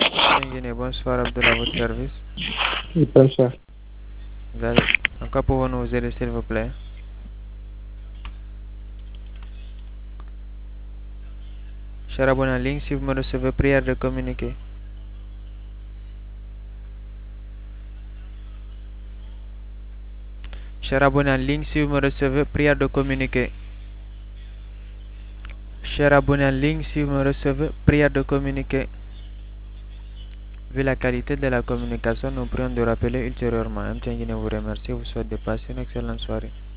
Guinée, bonsoir Abdullah, à votre service. Bonsoir. Vous allez... Encore pouvons-nous vous aider s'il vous plaît? Cher abonné en ligne, si vous me recevez, prière de communiquer. Cher abonné en ligne, si vous me recevez, prière de communiquer. Cher abonné en ligne, si vous me recevez, prière de communiquer. Vu la qualité de la communication, nous prions de rappeler ultérieurement. M. Guinée vous remercie et vous souhaite de passer une excellente soirée.